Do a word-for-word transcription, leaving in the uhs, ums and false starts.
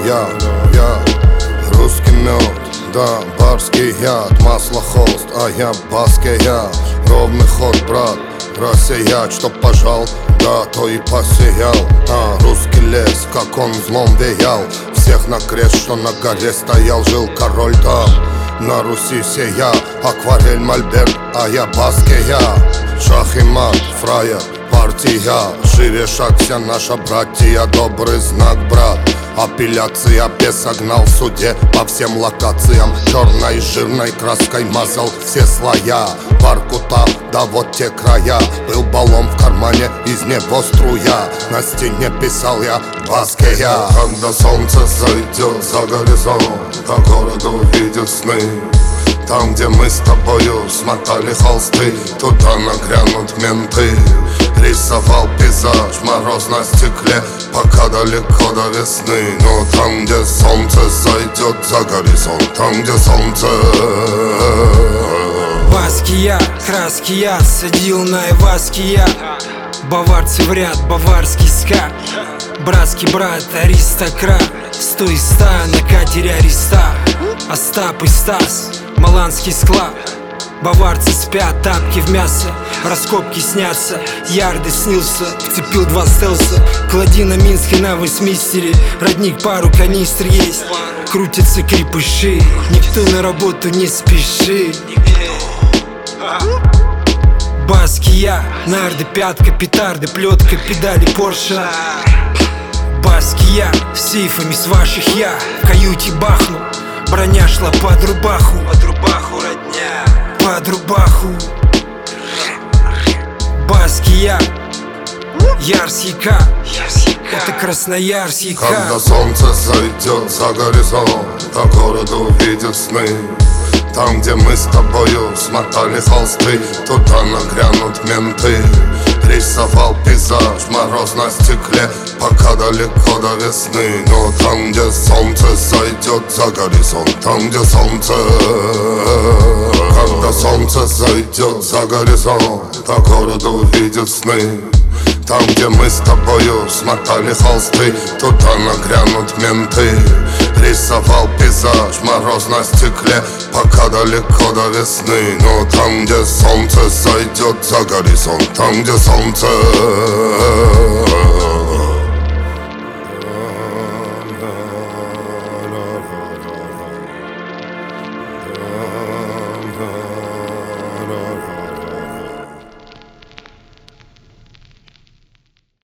Я, я, русский мед, да, барский яд, масло холст, а я баске я. Ровный ход, брат, рассеять, чтоб пожал, да, то и посеял. А, русский лес, как он злом веял, всех на крест, что на горе стоял, жил король там. На Руси сея, акварель, мольберт, а я баске я. Шах и мат, фраер, партия, шире шагся наша братья, добрый знак, брат. Апелляция без согнал в суде по всем локациям. Черной жирной краской мазал все слоя. Баркута, да вот те края. Был баллон в кармане, из него струя. На стене писал я баске я. Когда солнце зайдет за горизонт, до города увидят сны. Там, где мы с тобою смотали холсты, туда нагрянут менты. Рисовал пейзаж, мороз на стекле, пока далеко до весны. Но там, где солнце зайдет за горизонт, там, где солнце. Баски я, краски я, садил на Иваски я. Баварцы в ряд, баварский ска. Братский брат, аристократ. Сто и ста на катере Ариста. Остап и Стас, маланский склад. Баварцы спят, тапки в мясо. Раскопки снятся, ярды снился. Вцепил два стелса, клади на Минске на Вестминстере. Родник, пару канистр есть. Крутятся крепыши, никто на работу не спешит. Баски я, нарды, пятка, петарды, плетка, педали Порше. Баски я, с сейфами с ваших я в каюте бахну. Броня шла под рубаху, под рубаху, родня, под рубаху. Баски я, Ярсика, это Красноярсика. Когда солнце зайдет за горизонт, до города увидят сны. Там, где мы с тобою смотали холсты, туда нагрянут менты. Рисовал пейзаж, мороз на стекле, пока далеко до весны. Но там, где солнце зайдет за горизонт, там, где солнце. Когда солнце зайдет за горизонт, до города увидят сны. Там, где мы с тобою смотали холсты, туда нагрянут менты. Рисовал пейзаж, мороз на стекле, пока далеко до весны. Но там, где солнце зайдет за горизонт, там, где солнце.